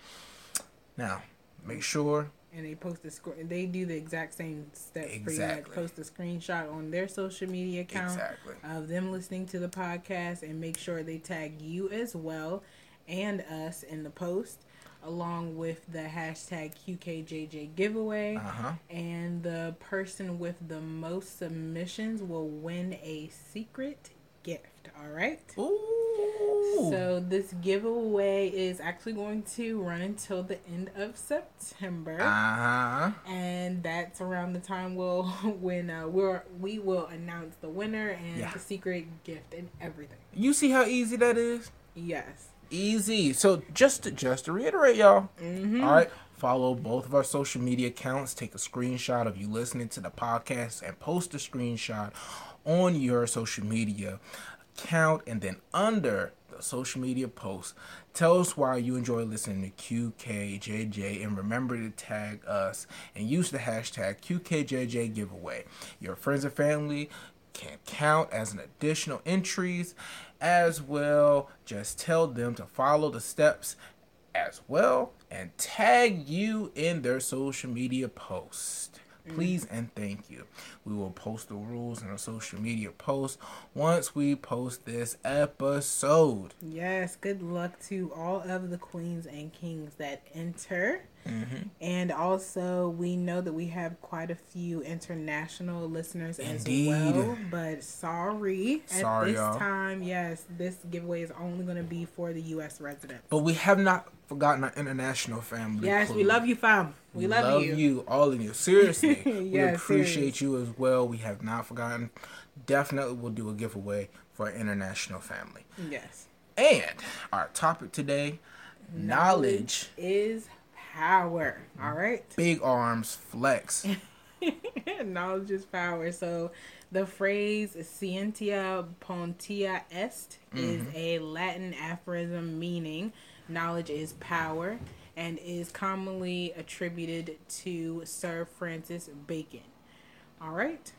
Now, make sure. And they post they do the exact same steps for you. Exactly. Like post a screenshot on their social media account Exactly. of them listening to the podcast, and make sure they tag you as well and us in the post, along with the hashtag QKJJ giveaway. And the person with the most submissions will win a secret gift. All right. Ooh. So this giveaway is actually going to run until the end of September. And that's around the time when we will announce the winner and the secret gift and everything. You see how easy that is? Yes. Easy. So just to reiterate, y'all. All right. Follow both of our social media accounts. Take a screenshot of you listening to the podcast and post a screenshot on your social media account, and then under the social media post, tell us why you enjoy listening to QKJJ, and remember to tag us and use the hashtag QKJJ giveaway. Your friends and family can count as an additional entries as well. Just tell them to follow the steps as well and tag you in their social media post. Please and thank you. We will post the rules in our social media post once we post this episode. Yes, good luck to all of the queens and kings that enter. And also, we know that we have quite a few international listeners as well. But sorry at this time, yes, this giveaway is only going to be for the U.S. residents. But we have not forgotten our international family. Yes, we love you, fam. We love you. All of you. Seriously. We Yes, appreciate you as well. We have not forgotten. Definitely will do a giveaway for our international family. Yes. And our topic today, knowledge is power. All right. Big arms flex. Knowledge is power. So the phrase "scientia pontia est" is a Latin aphorism meaning knowledge is power, and is commonly attributed to Sir Francis Bacon. All right.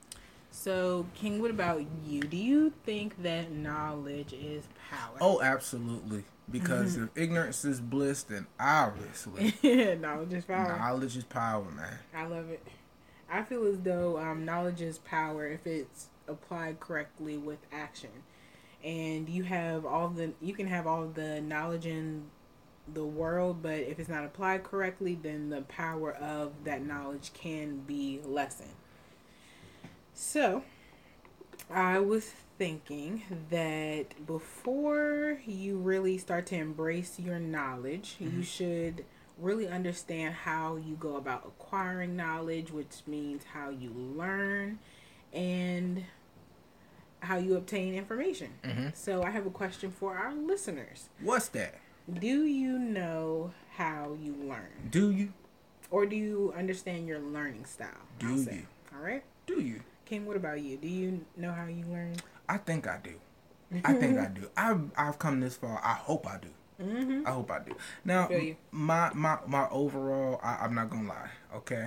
So, King, what about you? Do you think that knowledge is power? Oh, absolutely. Because if ignorance is bliss, then obviously knowledge is power. Knowledge is power, man. I love it. I feel as though knowledge is power if it's applied correctly with action. And you can have all the knowledge in the world, but if it's not applied correctly, then the power of that knowledge can be lessened. So, I was thinking that before you really start to embrace your knowledge, you should really understand how you go about acquiring knowledge, which means how you learn and how you obtain information. Mm-hmm. So I have a question for our listeners. What's that? Do you know how you learn? Do you? Or do you understand your learning style? Do I'll say. you? All right. Do you? King, what about you? Do you know how you learn? I think I do. I think I do. I've come this far. I hope I do. Mm-hmm. I hope I do. Now, I feel you. my overall, I'm not gonna lie. Okay,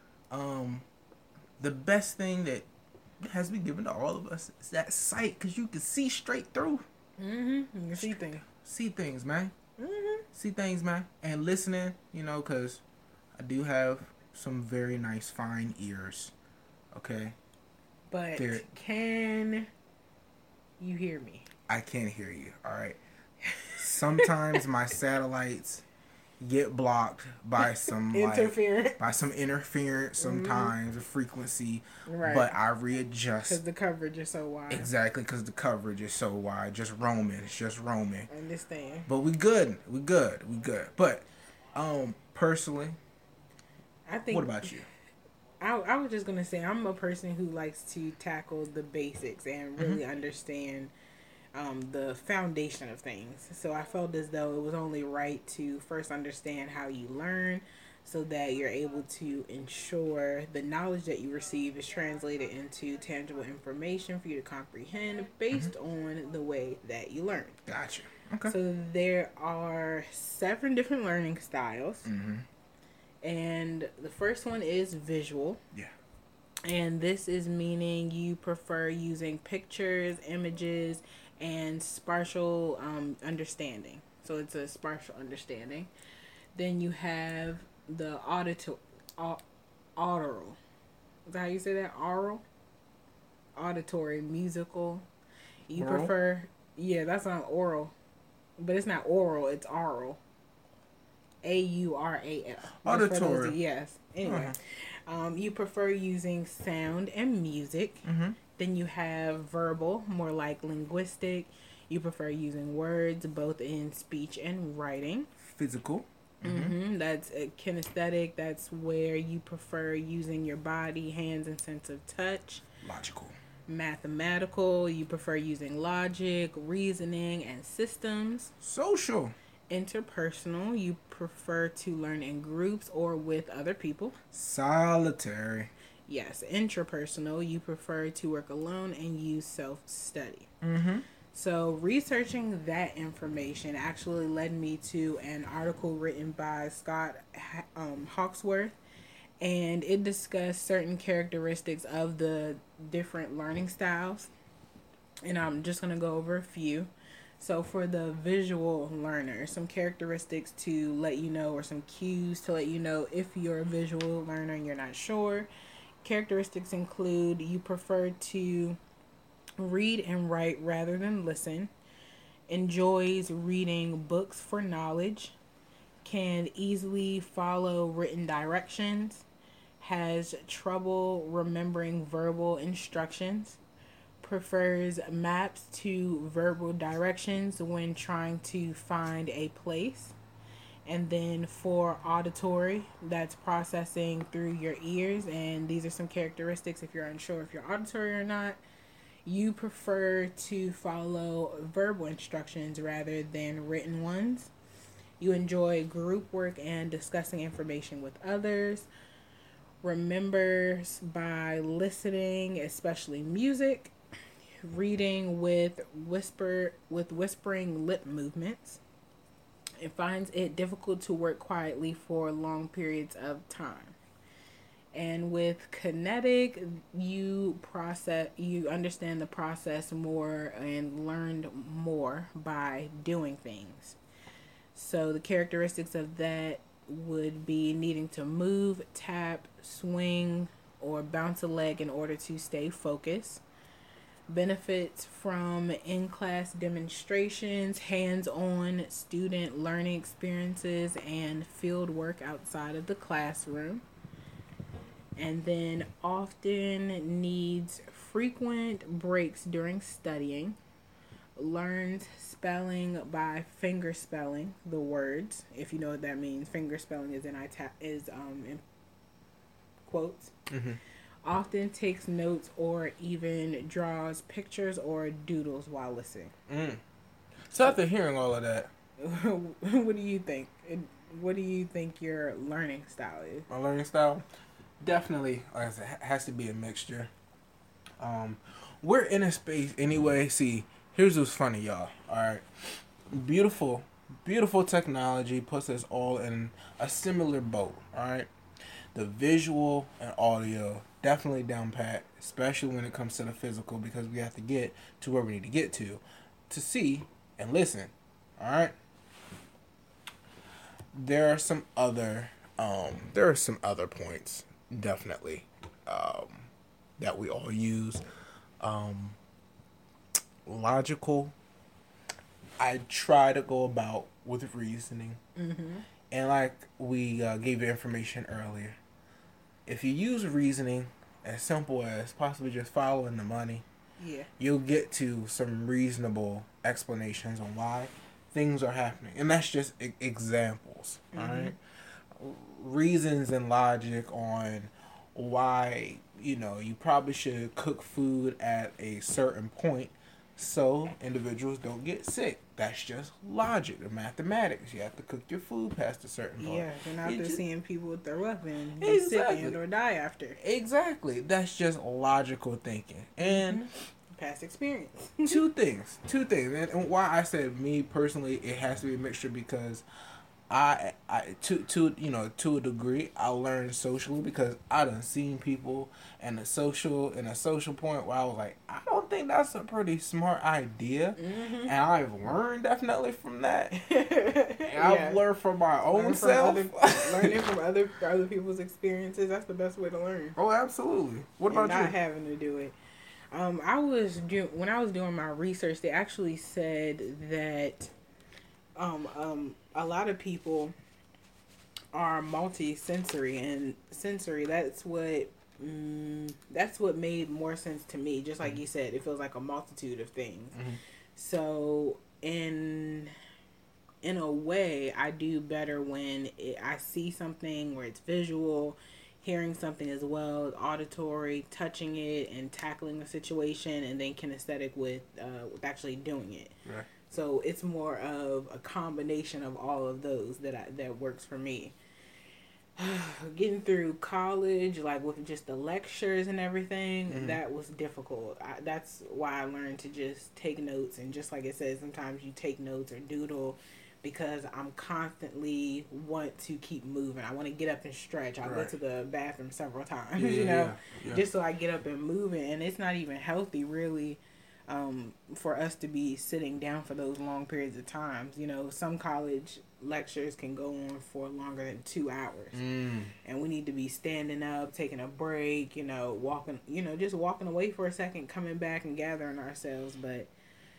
the best thing that has been given to all of us is that sight, because you can see straight through. Mm-hmm. You can see things. See things, man. Mm-hmm. See things, man. And listening, because I do have some very nice, fine ears. Okay, But They're- can you hear me? I can't hear you. All right. Sometimes my satellites get blocked by some Interference. by some interference sometimes, a frequency, Right. but I readjust. Because the coverage is so wide. Exactly, because the coverage is so wide. Just roaming. It's just roaming. I understand. But we good. We good. But personally, I think. what about you? I was just gonna say I'm a person who likes to tackle the basics and really understand the foundation of things. So I felt as though it was only right to first understand how you learn, so that you're able to ensure the knowledge that you receive is translated into tangible information for you to comprehend based on the way that you learn. Gotcha. Okay. So there are 7 different learning styles. Mm-hmm. And the first one is visual. Yeah. And this is meaning you prefer using pictures, images, and spatial understanding. So it's a spatial understanding. Then you have the aural. Is that how you say that? Aural? Auditory, musical. You Oral? prefer, yeah, that's not oral. But it's not oral, it's aural. AURAL. Auditory. Yes. Anyway, you prefer using sound and music. Mm-hmm. Then you have verbal, more like linguistic. You prefer using words, both in speech and writing. Physical. Mm-hmm. That's kinesthetic. That's where you prefer using your body, hands, and sense of touch. Logical. Mathematical. You prefer using logic, reasoning, and systems. Social. Interpersonal, you prefer to learn in groups or with other people. Solitary. Yes, intrapersonal, you prefer to work alone and use self-study. Mm-hmm. So researching that information actually led me to an article written by Scott Hawksworth, and it discussed certain characteristics of the different learning styles, and I'm just going to go over a few. So for the visual learner, some characteristics to let you know, or some cues to let you know if you're a visual learner and you're not sure. Characteristics include you prefer to read and write rather than listen, enjoys reading books for knowledge, can easily follow written directions, has trouble remembering verbal instructions, prefers maps to verbal directions when trying to find a place. And then for auditory, that's processing through your ears. And these are some characteristics if you're unsure if you're auditory or not. You prefer to follow verbal instructions rather than written ones. You enjoy group work and discussing information with others. Remembers by listening, especially music. Reading with whispering lip movements. It finds it difficult to work quietly for long periods of time. And with kinetic, you understand the process more and learned more by doing things. So the characteristics of that would be needing to move, tap, swing, or bounce a leg in order to stay focused. Benefits from in-class demonstrations, hands-on student learning experiences, and field work outside of the classroom. And then often needs frequent breaks during studying. learns spelling by finger spelling the words. If you know what that means, finger spelling is in quotes. Mm-hmm. Often takes notes or even draws pictures or doodles while listening. So after hearing all of that, What do you think? What do you think your learning style is? my learning style definitely, like I said, has to be a mixture. We're in a space anyway. See, here's what's funny, y'all. All right, beautiful, beautiful technology puts us all in a similar boat. All right, the visual and audio definitely down pat, especially when it comes to the physical, because we have to get to where we need to get to see and listen. All right. There are some other points definitely that we all use. Logical. I try to go about with reasoning, and like we gave you information earlier, if you use reasoning as simple as possibly just following the money, Yeah. you'll get to some reasonable explanations on why things are happening, and that's just examples. All right, reasons and logic on why you probably should cook food at a certain point so individuals don't get sick. That's just logic or mathematics. You have to cook your food past a certain point. Yeah, you're not just seeing people throw up and be Exactly. sick and or die after. Exactly. That's just logical thinking. And past experience. two things. And why I said me personally, it has to be a mixture because I to a degree I learned socially because I done seen people in a social point where I was like, I don't think that's a pretty smart idea, and I've learned definitely from that. And I've learned from my own self. Learning from other people's experiences, that's the best way to learn. Oh, absolutely. What about not you? Not having to do it. When I was doing my research, they actually said that a lot of people are multi-sensory, and sensory, that's what made more sense to me. Just like you said, it feels like a multitude of things. So in a way, I do better when I see something where it's visual, hearing something as well, auditory, touching it and tackling a situation, and then kinesthetic with actually doing it. Right. So it's more of a combination of all of those that works for me. Getting through college, like with just the lectures and everything, that was difficult. That's why I learned to just take notes, and just like it says, sometimes you take notes or doodle because I'm constantly want to keep moving. I want to get up and stretch. I'll go to the bathroom several times, just so I get up and moving, and it's not even healthy really. For us to be sitting down for those long periods of times. Some college lectures can go on for longer than 2 hours. And we need to be standing up, taking a break, walking, just walking away for a second, coming back and gathering ourselves. But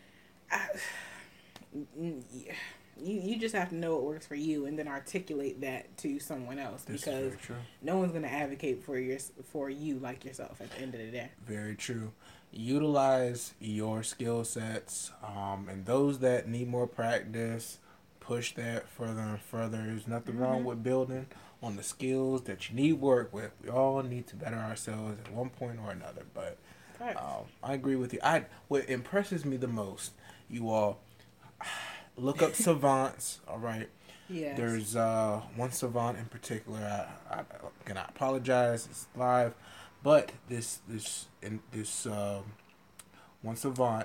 you just have to know what works for you and then articulate that to someone else, because no one's going to advocate for you like yourself at the end of the day. Very true. Utilize your skill sets, and those that need more practice, push that further and further. There's nothing wrong with building on the skills that you need work with. We all need to better ourselves at one point or another. But I agree with you. What impresses me the most, you all look up savants. All right. Yes. There's one savant in particular. I cannot apologize. It's live. But this one savant,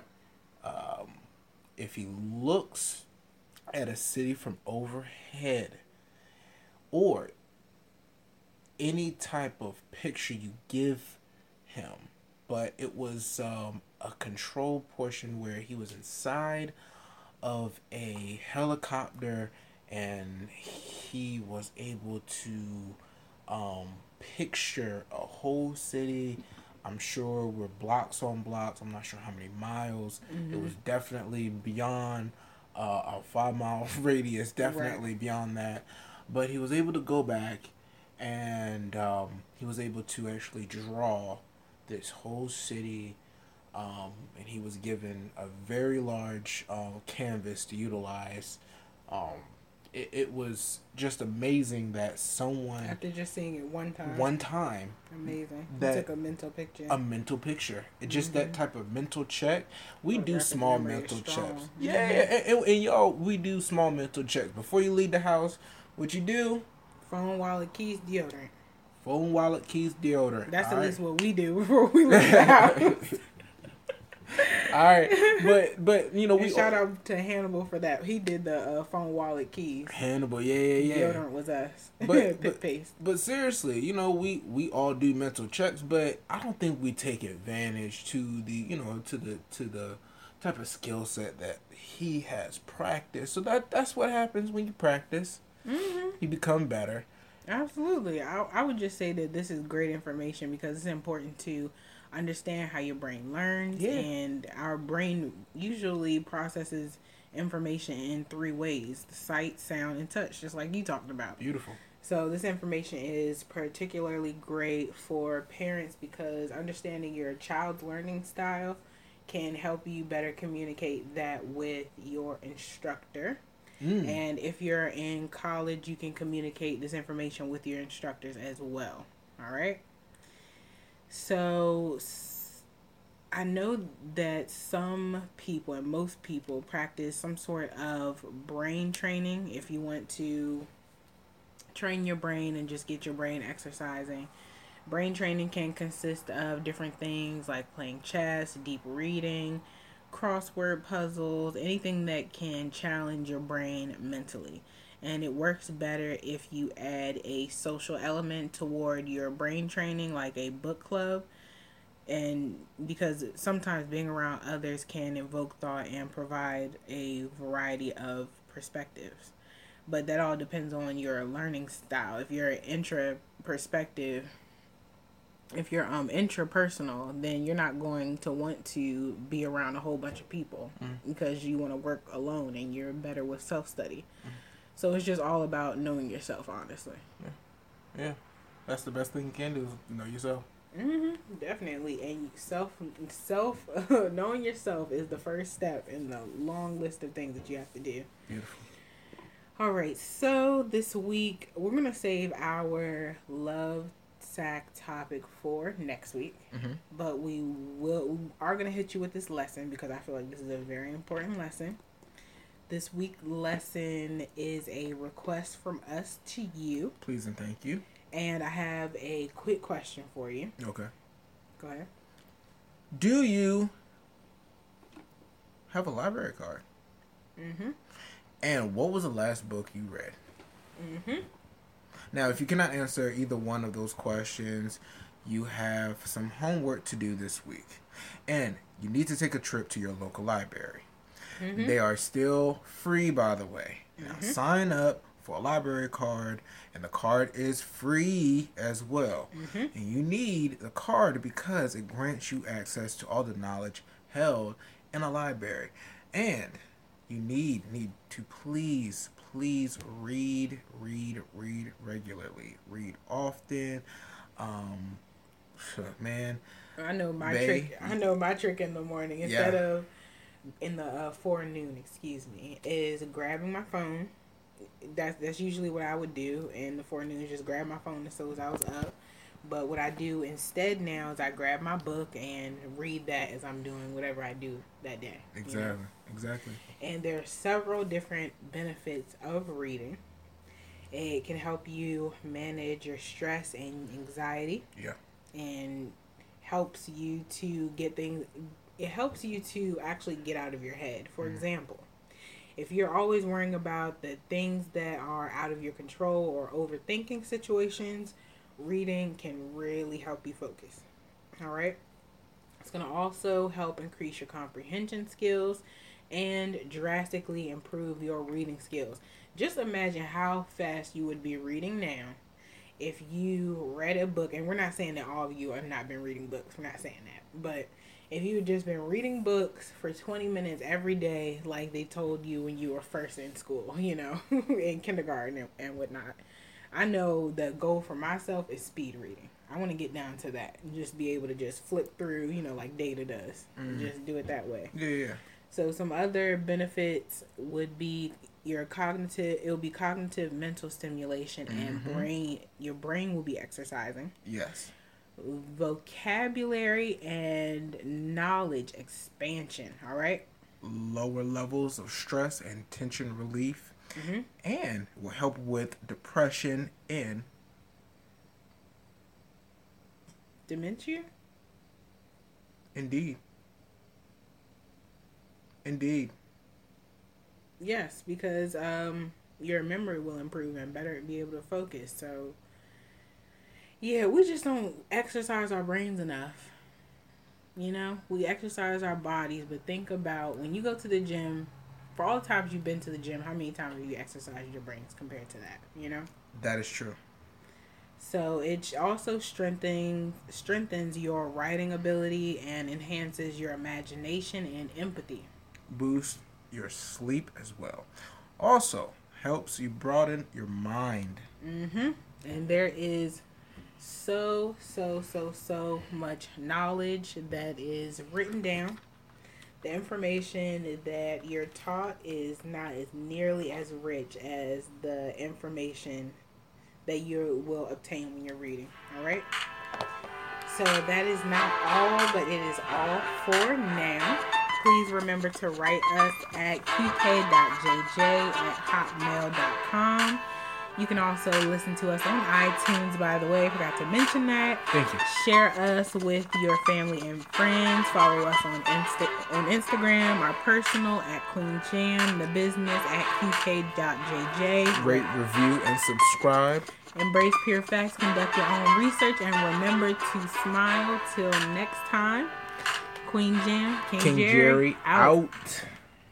if he looks at a city from overhead, or any type of picture you give him, but it was a controlled portion where he was inside of a helicopter and he was able to picture a whole city. I'm sure we're blocks on blocks. I'm not sure how many miles. It was definitely beyond a 5-mile radius, definitely beyond that. But he was able to go back and he was able to actually draw this whole city and he was given a very large canvas to utilize. Um, it was just amazing that someone, after just seeing it one time, amazing, that he took a mental picture. It just that type of mental check. We do Photographic small memory is mental strong. checks. Yeah, and y'all, we do small mental checks before you leave the house. What you do? Phone, wallet, keys, deodorant. Phone, wallet, keys, deodorant. That's All at right. least what we do before we leave the house. All right, but you know, we shout out to Hannibal for that. He did the phone, wallet, keys. Hannibal, yeah. Deodorant was us. But seriously, you know, we all do mental checks, but I don't think we take advantage to the type of skill set that he has practiced. So that's what happens when you practice. You become better. Absolutely. I would just say that this is great information because it's important to understand how your brain learns. Yeah. And our brain usually processes information in 3 ways: the sight, sound, and touch, just like you talked about. Beautiful. So this information is particularly great for parents because understanding your child's learning style can help you better communicate that with your instructor. And if you're in college, you can communicate this information with your instructors as well. All right. So I know that some people and most people practice some sort of brain training. If you want to train your brain and just get your brain exercising, brain training can consist of different things like playing chess, deep reading, crossword puzzles, anything that can challenge your brain mentally. And it works better if you add a social element toward your brain training, like a book club. And because sometimes being around others can invoke thought and provide a variety of perspectives. But that all depends on your learning style. If you're intrapersonal, then you're not going to want to be around a whole bunch of people because you want to work alone and you're better with self-study. So it's just all about knowing yourself, honestly. Yeah. That's the best thing you can do is know yourself. Definitely. And knowing yourself is the first step in the long list of things that you have to do. Beautiful. All right. So this week, we're going to save our love sack topic for next week, but we are going to hit you with this lesson because I feel like this is a very important lesson. This week's lesson is a request from us to you. Please and thank you. And I have a quick question for you. Okay. Go ahead. Do you have a library card? And what was the last book you read? Now, if you cannot answer either one of those questions, you have some homework to do this week. And you need to take a trip to your local library. They are still free, by the way. Now, sign up for a library card, and the card is free as well. And you need the card because it grants you access to all the knowledge held in a library. And you need to please read regularly. Read often. Man. I know my trick. I know my trick in the morning instead of in the forenoon. Excuse me, is grabbing my phone. That's usually what I would do in the forenoon. Is just grab my phone as soon as I was up. But what I do instead now is I grab my book and read that as I'm doing whatever I do that day. Exactly. And there are several different benefits of reading. It can help you manage your stress and anxiety. Yeah. And helps you to get things. It helps you to actually get out of your head. For example, if you're always worrying about the things that are out of your control or overthinking situations, reading can really help you focus. All right. It's going to also help increase your comprehension skills and drastically improve your reading skills. Just imagine how fast you would be reading now if you read a book. And we're not saying that all of you have not been reading books. We're not saying that. But if you had just been reading books for 20 minutes every day, like they told you when you were first in school, in kindergarten and whatnot. I know the goal for myself is speed reading. I want to get down to that and just be able to just flip through, like Data does. And just do it that way. Yeah. So some other benefits would be your cognitive mental stimulation, and your brain will be exercising. Yes. Vocabulary and knowledge expansion, all right? Lower levels of stress and tension relief, and will help with depression and dementia. Indeed. Yes, because your memory will improve and better be able to focus. So yeah, we just don't exercise our brains enough. We exercise our bodies, but think about when you go to the gym. For all the times you've been to the gym, how many times have you exercised your brains compared to that? That is true. So it also strengthens your writing ability and enhances your imagination and empathy. Boost your sleep as well. Also helps you broaden your mind. And there is so much knowledge that is written down. The information that you're taught is not as nearly as rich as the information that you will obtain when you're reading. All right. So that is not all, but it is all for now. Please remember to write us at qk.jj@hotmail.com. You can also listen to us on iTunes, by the way. I forgot to mention that. Thank you. Share us with your family and friends. Follow us on Instagram, our personal at Queen Jam, the business at qk.jj. Rate, review, and subscribe. Embrace pure facts. Conduct your own research. And remember to smile. Till next time. Queen Jam, King Jerry, out.